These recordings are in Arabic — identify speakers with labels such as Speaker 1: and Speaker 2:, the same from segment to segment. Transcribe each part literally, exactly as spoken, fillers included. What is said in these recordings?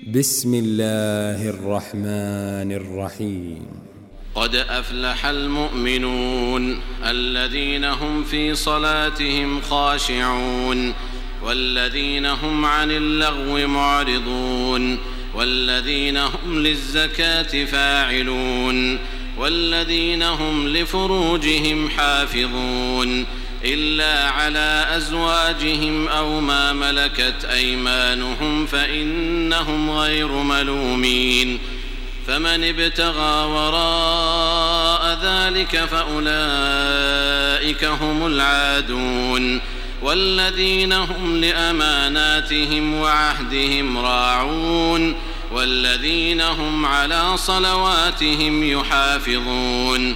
Speaker 1: بسم الله الرحمن الرحيم.
Speaker 2: قد أفلح المؤمنون الذين هم في صلاتهم خاشعون والذين هم عن اللغو معرضون والذين هم للزكاة فاعلون والذين هم لفروجهم حافظون إلا على أزواجهم أو ما ملكت أيمانهم فإنهم غير ملومين. فمن ابتغى وراء ذلك فأولئك هم العادون والذين هم لأماناتهم وعهدهم راعون والذين هم على صلواتهم يحافظون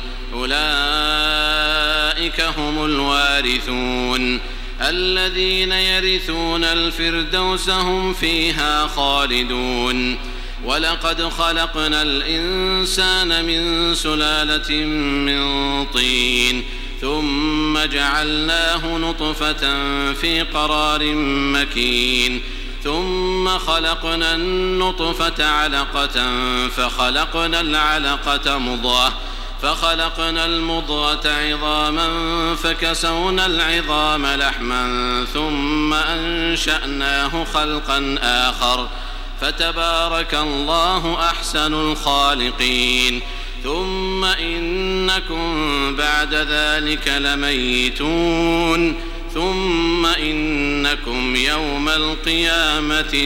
Speaker 2: أولئك هم الوارثون الذين يرثون الفردوس هم فيها خالدون. ولقد خلقنا الإنسان من سلالة من طين ثم جعلناه نطفة في قرار مكين ثم خلقنا النطفة علقة فخلقنا العلقة مضغة فخلقنا المضغة عظاما فكسونا العظام لحما ثم أنشأناه خلقا آخر فتبارك الله أحسن الخالقين. ثم إنكم بعد ذلك لميتون ثم إنكم يوم القيامة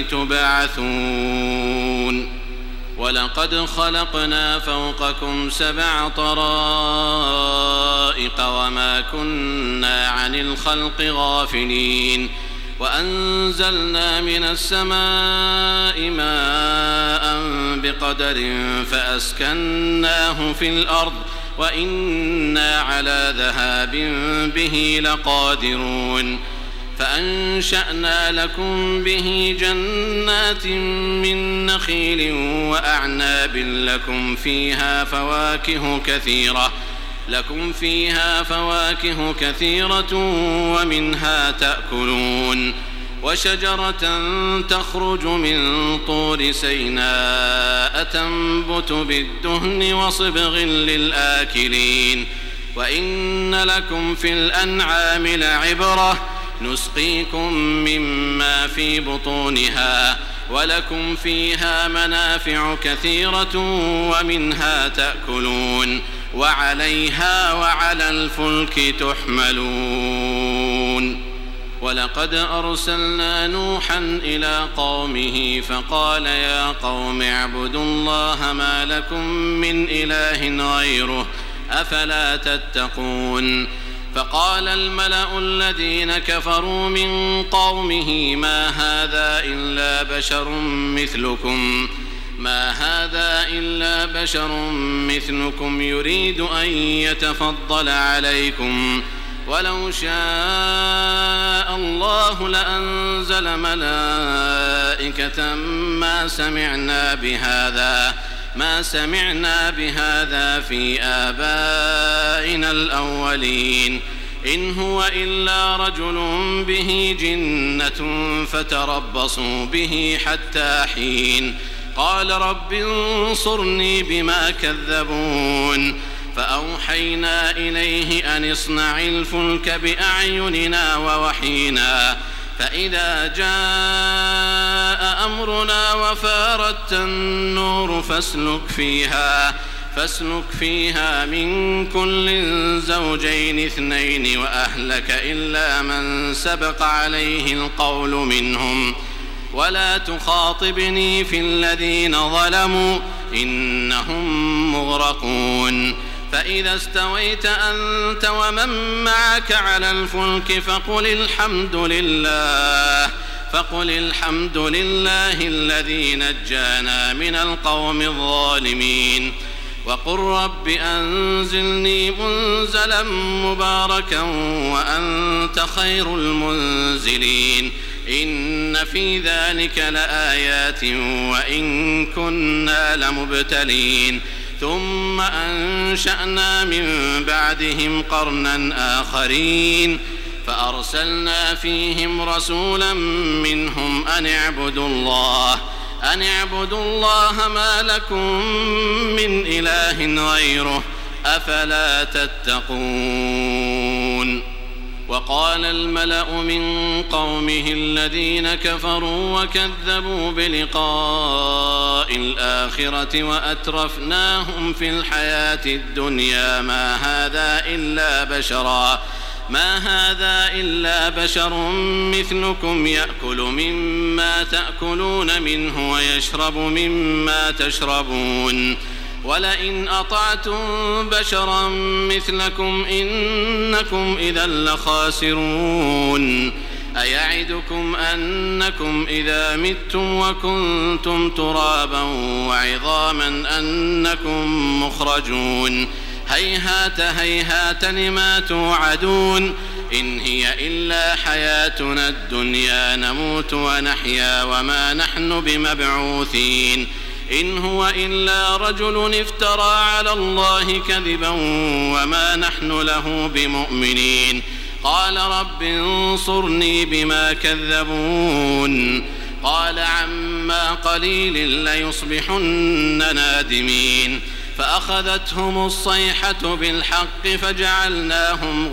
Speaker 2: تبعثون. ولقد خلقنا فوقكم سبع طرائق وما كنا عن الخلق غافلين وأنزلنا من السماء ماء بقدر فأسكناه في الأرض وإنا على ذهاب به لقادرون. فأنشأنا لكم به جنات من نخيل وأعناب لكم فيها فواكه كثيرة لكم فيها فواكه كثيرة ومنها تأكلون. وشجرة تخرج من طور سيناء تنبت بالدهن وصبغ للآكلين. وإن لكم في الأنعام لعبرة نسقيكم مما في بطونها ولكم فيها منافع كثيرة ومنها تأكلون وعليها وعلى الفلك تحملون. ولقد أرسلنا نوحا إلى قومه فقال يا قوم اعبدوا الله ما لكم من إله غيره أفلا تتقون. فقال الملأ الذين كفروا من قومه ما هذا إلا بشر مثلكم ما هذا إلا بشر مثلكم يريد أن يتفضل عليكم ولو شاء الله لأنزل ملائكة ما سمعنا بهذا ما سمعنا بهذا في آبائنا الأولين إن هو إلا رجل به جنة فتربصوا به حتى حين. قال رب انصرني بما كذبون. فأوحينا إليه أن اصنع الفلك بأعيننا ووحينا فإذا جاء أمرنا وفارت النور فاسلك فيها فاسلك فيها من كل زوجين اثنين وأهلك إلا من سبق عليه القول منهم ولا تخاطبني في الذين ظلموا إنهم مغرقون. فإذا استويت أنت ومن معك على الفلك فقل الحمد لله فقل الحمد لله الذي نجانا من القوم الظالمين. وقل رب أنزلني منزلا مباركا وأنت خير المنزلين. إن في ذلك لآيات وإن كنا لمبتلين. ثم أنشأنا من بعدهم قرنا آخرين فأرسلنا فيهم رسولا منهم أن اعبدوا الله أن اعبدوا الله ما لكم من إله غيره أفلا تتقون. وقال الملأ من قومه الذين كفروا وكذبوا بلقاء الآخرة وأترفناهم في الحياة الدنيا ما هذا إلا بشرا ما هذا إلا بشر مثلكم يأكل مما تأكلون منه ويشرب مما تشربون ولئن أطعتم بشرا مثلكم إنكم إذا لخاسرون. أيعدكم أنكم إذا متم وكنتم ترابا وعظاما أنكم مخرجون هيهات هيهات لما توعدون إن هي إلا حياتنا الدنيا نموت ونحيا وما نحن بمبعوثين إن هو إلا رجل افترى على الله كذبا وما نحن له بمؤمنين. قال رب انصرني بما كذبون. قال عما قليل ليصبحن نادمين فأخذتهم الصيحة بالحق فجعلناهم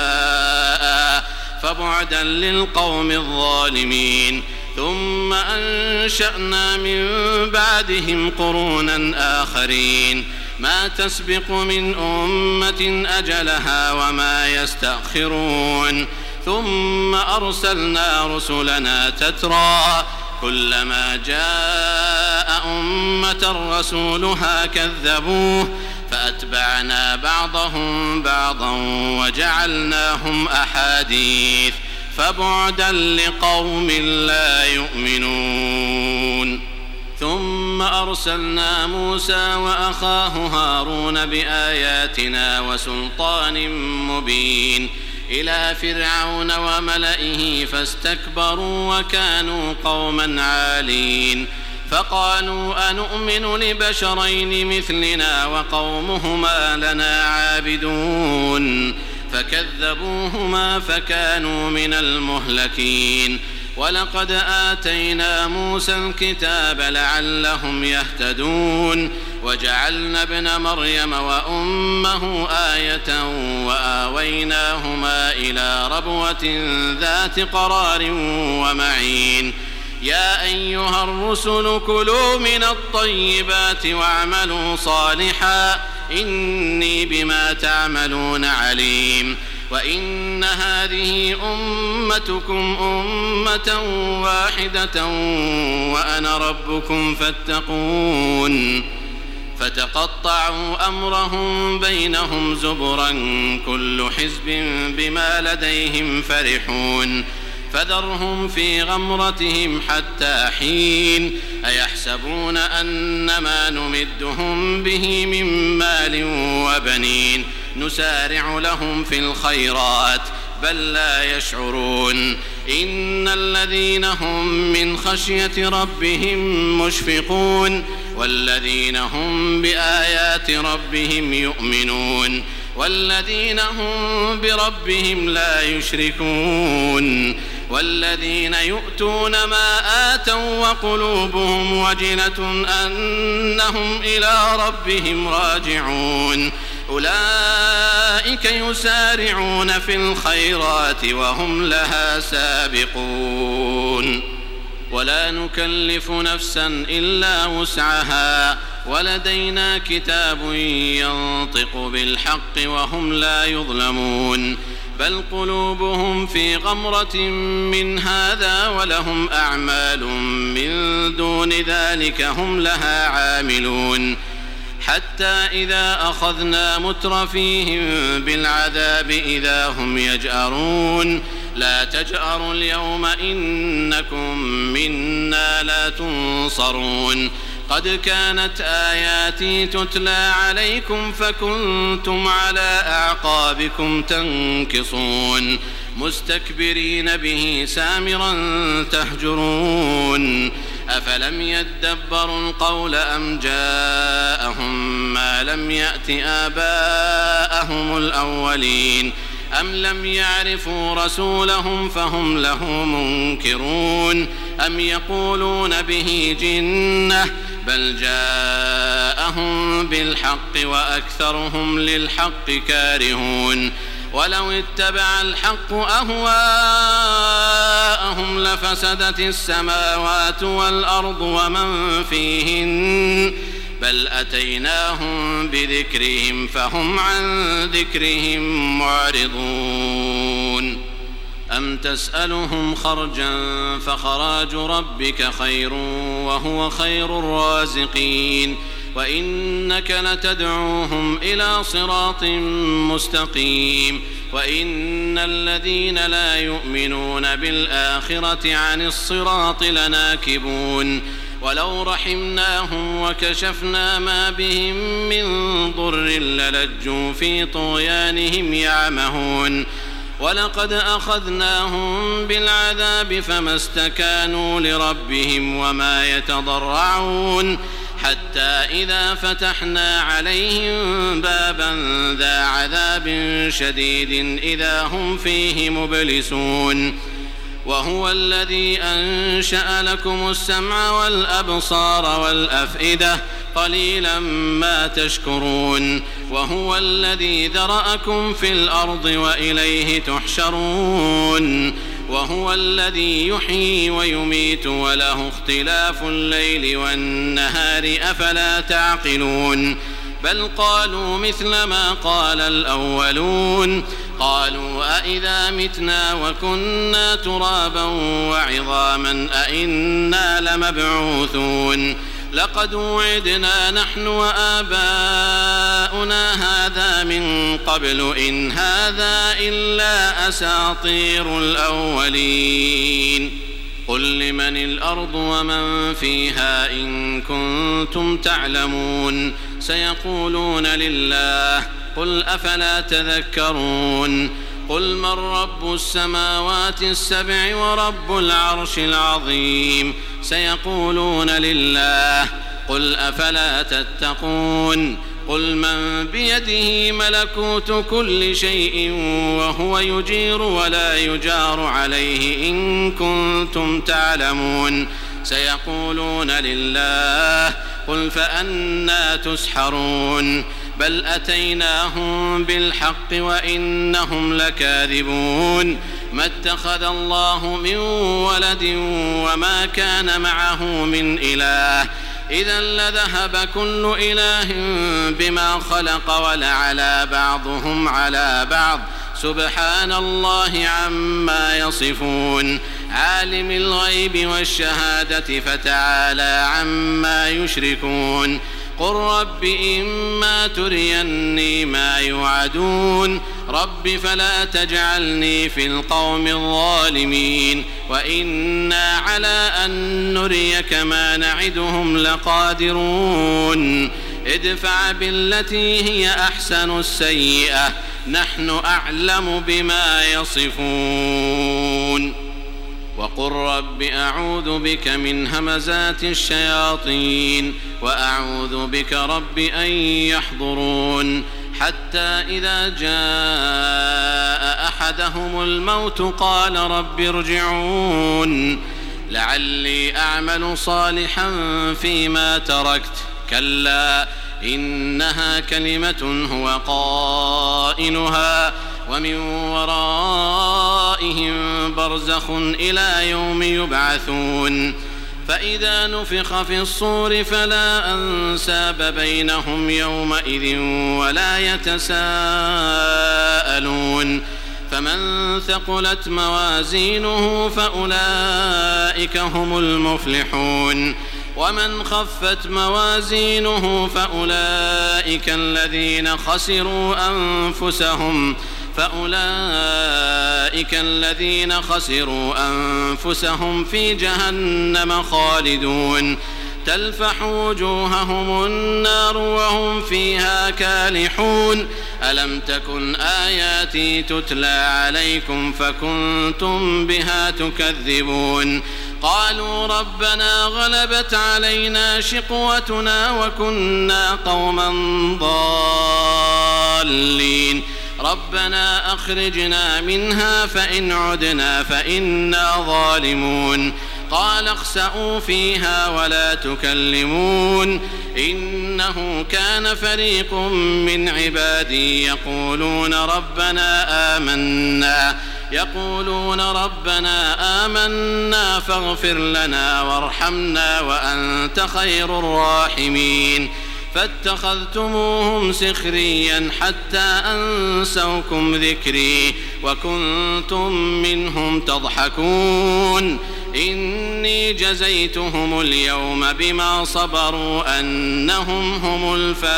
Speaker 2: غثاء فبعدا للقوم الظالمين. ثم أنشأنا من بعدهم قرونا آخرين ما تسبق من أمة أجلها وما يستأخرون ثم أرسلنا رسلنا تترى كلما جاء أمة رسولها كذبوه فأتبعنا بعضهم بعضا وجعلناهم أحاديث فبعدا لقوم لا يؤمنون. ثم أرسلنا موسى وأخاه هارون بآياتنا وسلطان مبين إلى فرعون وملئه فاستكبروا وكانوا قوما عالين فقالوا أنؤمن لبشرين مثلنا وقومهما لنا عابدون فكذبوهما فكانوا من المهلكين. ولقد آتينا موسى الكتاب لعلهم يهتدون وجعلنا ابن مريم وأمه آية وآويناهما إلى ربوة ذات قرار ومعين. يا أيها الرسل كلوا من الطيبات واعملوا صالحا إني بما تعملون عليم. وإن هذه أمتكم أمة واحدة وأنا ربكم فاتقون. فتقطعوا أمرهم بينهم زبرا كل حزب بما لديهم فرحون فذرهم في غمرتهم حتى حين. أيحسبون أنما نمدهم به من مال وبنين نسارع لهم في الخيرات بل لا يشعرون. إن الذين هم من خشية ربهم مشفقون والذين هم بآيات ربهم يؤمنون والذين هم بربهم لا يشركون والذين يؤتون ما آتوا وقلوبهم وجلة أنهم إلى ربهم راجعون أولئك يسارعون في الخيرات وهم لها سابقون. ولا نكلف نفسا إلا وسعها ولدينا كتاب ينطق بالحق وهم لا يظلمون. بل قلوبهم في غمرة من هذا ولهم أعمال من دون ذلك هم لها عاملون. حتى إذا أخذنا مترفيهم بالعذاب إذا هم يجأرون لا تجأروا اليوم إنكم منا لا تنصرون. قد كانت آياتي تتلى عليكم فكنتم على أعقابكم تنكصون مستكبرين به سامرا تهجرون. أفلم يدبروا القول أم جاءهم ما لم يأت آباءهم الأولين أم لم يعرفوا رسولهم فهم له منكرون. أم يقولون به جنة بل جاءهم بالحق وأكثرهم للحق كارهون ولو اتبع الحق أهواءهم لفسدت السماوات والأرض ومن فيهن بل أتيناهم بذكرهم فهم عن ذكرهم معرضون أم تسألهم خرجا فخراج ربك خير وهو خير الرازقين وإنك لتدعوهم إلى صراط مستقيم وإن الذين لا يؤمنون بالآخرة عن الصراط لناكبون ولو رحمناهم وكشفنا ما بهم من ضر للجوا في طغيانهم يعمهون ولقد أخذناهم بالعذاب فما استكانوا لربهم وما يتضرعون حتى إذا فتحنا عليهم بابا ذا عذاب شديد إذا هم فيه مبلسون وهو الذي أنشأ لكم السمع والأبصار والأفئدة قليلا ما تشكرون وهو الذي ذرأكم في الأرض وإليه تحشرون وهو الذي يحيي ويميت وله اختلاف الليل والنهار أفلا تعقلون بل قالوا مثل ما قال الأولون قالوا أئذا متنا وكنا ترابا وعظاما أئنا لمبعوثون لقد وعدنا نحن وآباؤنا هذا من قبل إن هذا إلا أساطير الأولين قل لمن الأرض ومن فيها إن كنتم تعلمون سيقولون لله قل أفلا تذكرون قل من رب السماوات السبع ورب العرش العظيم سيقولون لله قل أفلا تتقون قل من بيده ملكوت كل شيء وهو يجير ولا يجار عليه إن كنتم تعلمون سيقولون لله قل فأنى تسحرون بل أتيناهم بالحق وإنهم لكاذبون ما اتخذ الله من ولد وما كان معه من إله إذا لذهب كل إله بما خلق ولعلى بعضهم على بعض سبحان الله عما يصفون عالم الغيب والشهادة فتعالى عما يشركون قل رب إما تريني ما يوعدون رب فلا تجعلني في القوم الظالمين وإنا على أن نريك ما نعدهم لقادرون ادفع بالتي هي أحسن السيئة نحن أعلم بما يصفون وقل رب أعوذ بك من همزات الشياطين وأعوذ بك رب أن يحضرون حتى إذا جاء أحدهم الموت قال رب ارجعون لعلي أعمل صالحا فيما تركت كلا إنها كلمة هو قائلها ومن ورائهم برزخ إلى يوم يبعثون فإذا نفخ في الصور فلا أنساب بينهم يومئذ ولا يتساءلون فمن ثقلت موازينه فأولئك هم المفلحون ومن خفت موازينه فأولئك الذين خسروا أنفسهم فأولئك الذين خسروا أنفسهم في جهنم خالدون تلفح وجوههم النار وهم فيها كالحون ألم تكن آياتي تتلى عليكم فكنتم بها تكذبون قالوا ربنا غلبت علينا شقوتنا وكنا قوما ضالين ربنا أخرجنا منها فإن عدنا فإنا ظالمون قال اخسئوا فيها ولا تكلمون إنه كان فريق من عبادي يقولون ربنا آمنا يقولون ربنا آمنا فاغفر لنا وارحمنا وأنت خير الراحمين فاتخذتموهم سخريا حتى أنسوكم ذكري وكنتم منهم تضحكون إني جزيتهم اليوم بما صبروا أنهم هم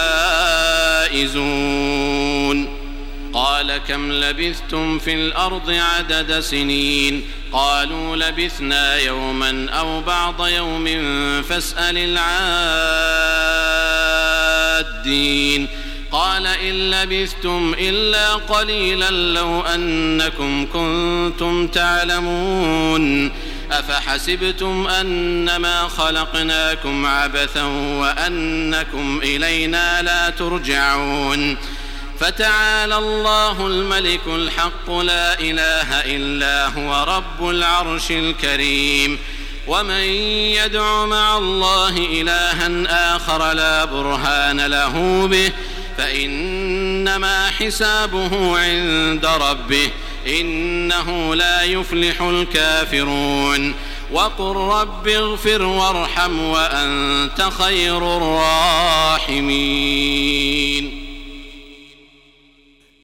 Speaker 2: الفائزون قال كم لبثتم في الأرض عدد سنين قالوا لبثنا يوما أو بعض يوم فاسأل العادين قال إن لبثتم إلا قليلا لو أنكم كنتم تعلمون أفحسبتم أنما خلقناكم عبثا وأنكم إلينا لا ترجعون فتعالى الله الملك الحق لا إله إلا هو رب العرش الكريم ومن يدع مع الله إلها آخر لا برهان له به فإنما حسابه عند ربه إنه لا يفلح الكافرون وقل رب اغفر وارحم وأنت خير الراحمين